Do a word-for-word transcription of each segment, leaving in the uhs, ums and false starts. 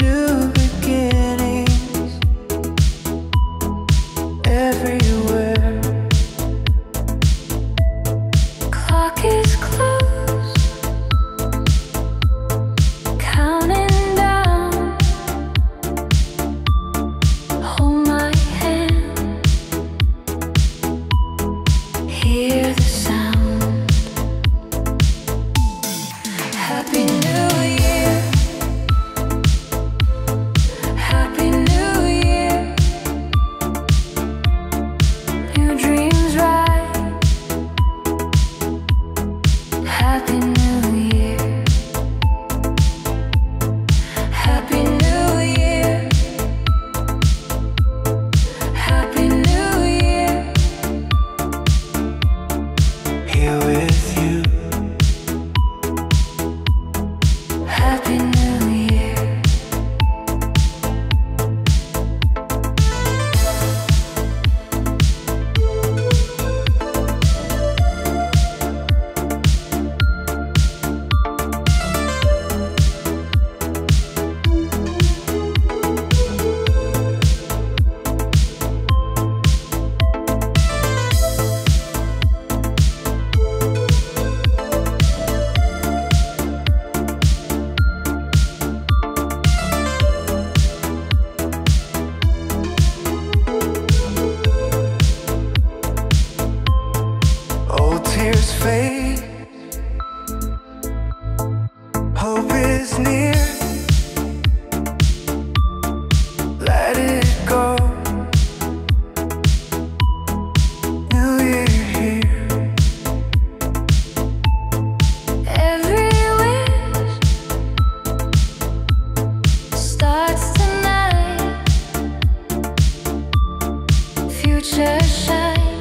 New beginnings everywhere. Clock is close, counting down. Hold my hand, hear the sound. Happy New Year, Happy New Year. New dreams rise. Happy New Year, Happy New Year, Happy New Year. Here with you. Happy New Year. Old tears fade, hope is near. Let it go. New Year here. Every wish starts tonight. Future shine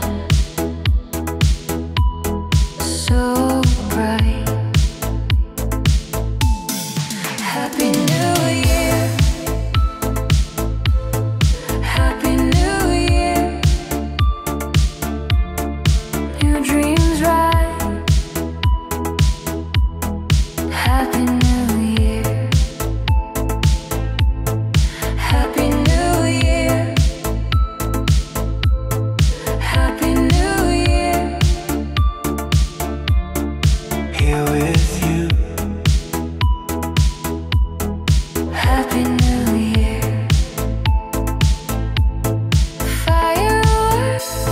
so bright. Happy New Year, Happy New Year. New dreams rise. Happy New Year, Happy New Year, Happy New Year. Here with you. Happy New Year. Fireworks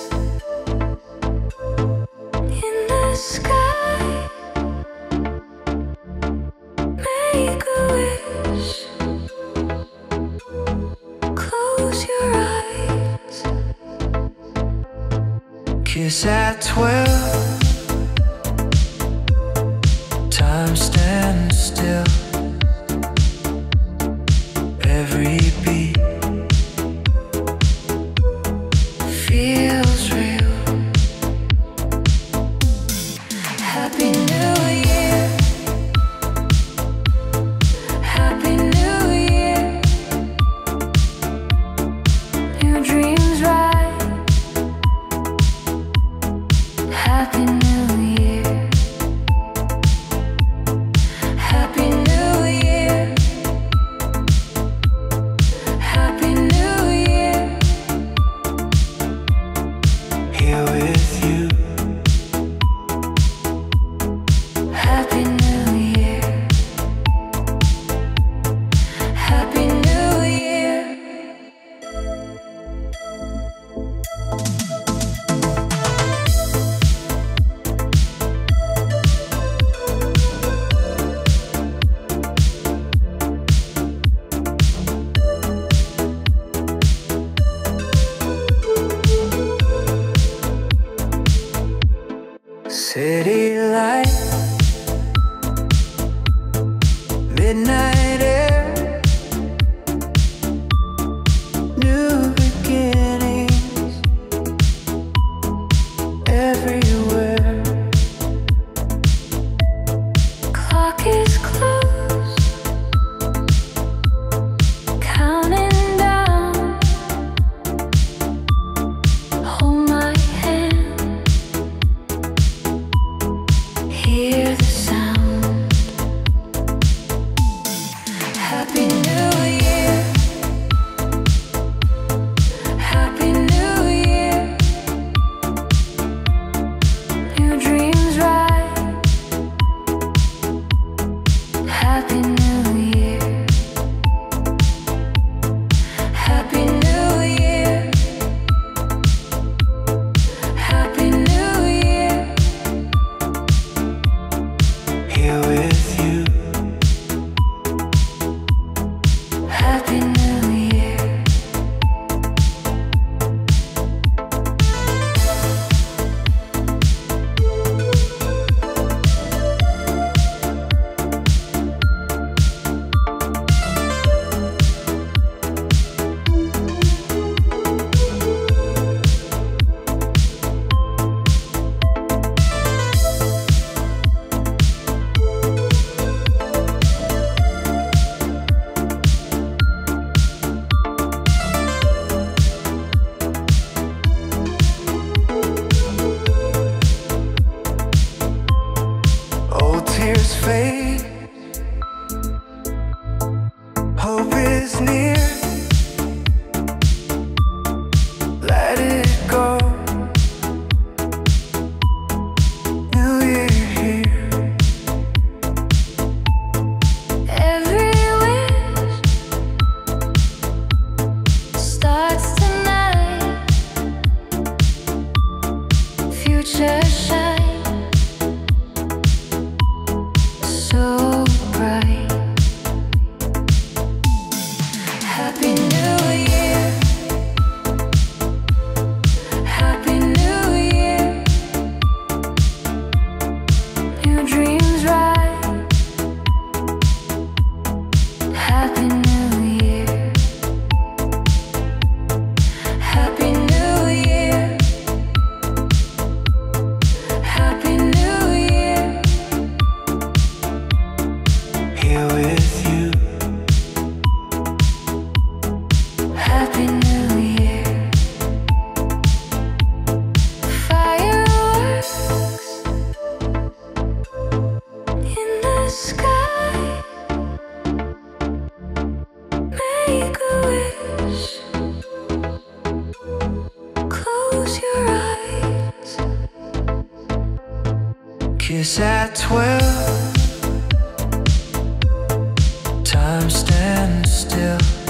in the sky. Make a wish. Close your eyes. Kiss at twelve. Time stands still. Every beat feels real. Happy New Year, Happy New Year. New dreams rise. Happy Hope is near. Let it go. New Year here. Every wish starts tonight. Future shine so bright. Happy New Year. Happy New Year. New dreams rise. Happy New Year. Happy New Year. Happy New Year. Here with you. Happy New Year. Fireworks in the sky. Make a wish. Close your eyes. Kiss at twelve. Time stands still.